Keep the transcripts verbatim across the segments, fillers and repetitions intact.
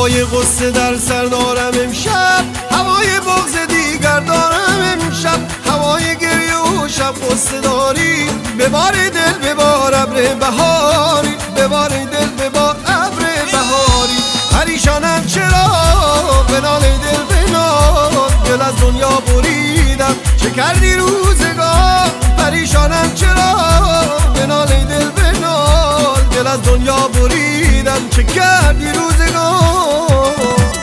هوای غصه در سر دارم امشب، هوای بغض دیگر دارم امشب، هوای گریه و شب غصه داری. ببار دل ببار ابر بهاری، ببار دل ببار ابر بهاری. پریشانم چرا بنال دل بنال، دل از دنیا بریدم چه کردی روزگار. پریشانم چرا بنال دل بنال، دل از دنیا بریدم چه کردی روزگار.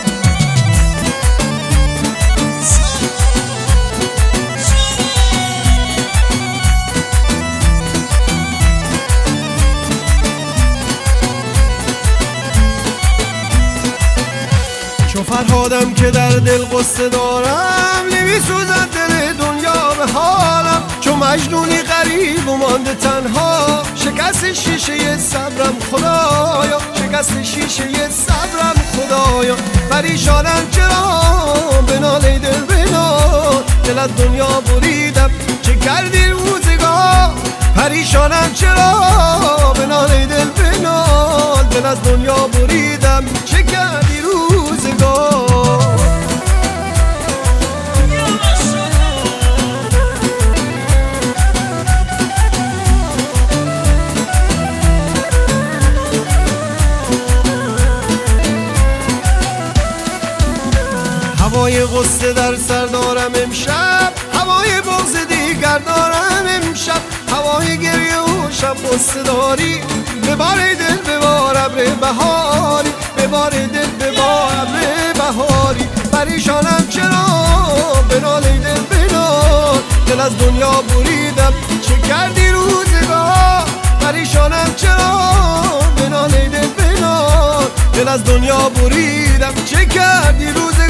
چو فرهادم که در دل قصه دارم، نمی سوزد دل دنیا به حالم. چو مجنونی غریب و مانده تنها، شکست شیشه صبرم خدایا، شکست شیشه صبرم خدایا. پریشانم چرا بنال دل بنال، دل از دنیا بریدم چه کردی روزگار. پریشانم چرا بنال دل بنال، دل از دنیا بریدم چه کردی روزگار. هوای غصه در سر دارم امشب، هوای بغض دیگر دارم امشب، هوای گریه و شب غصه داری. ببار دل ببار ابر بهاری، ببار دل ببار ابر بهاری. پریشانم چرا بنال دل بنال، دل از دنیا بریدم چه کردی روزگار. پریشانم چرا بنال دل بنال، دل از دنیا بریدم چه کردی روزگار.